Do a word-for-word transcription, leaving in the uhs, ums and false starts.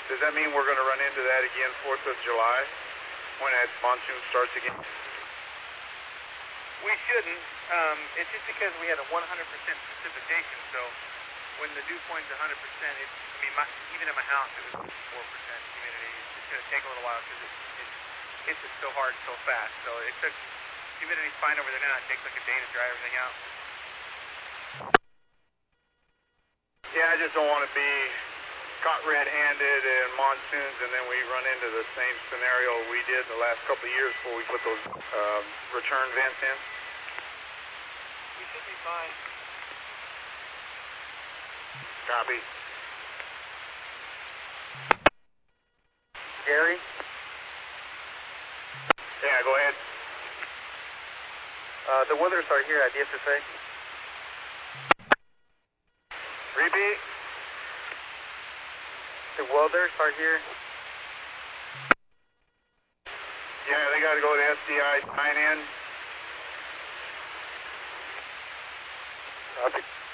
Does that mean we're going to run into that again fourth of July when that monsoon starts again? We shouldn't. Um, it's just because we had a one hundred percent precipitation, so when the dew point's one hundred percent, it, I mean, my, even at my house, it was four percent humidity. It's going to take a little while because it, it hits it so hard so fast. So it took, humidity's fine over there now. It takes like a day to dry everything out. Yeah, I just don't want to be caught red-handed in monsoons and then we run into the same scenario we did the last couple of years before we put those um, return vents in. We should be fine. Copy. Gary? Yeah, go ahead. Uh, the weathers are here at D S S A. Repeat. The welders are here. Yeah, they got to go to S D I, sign in. Copy.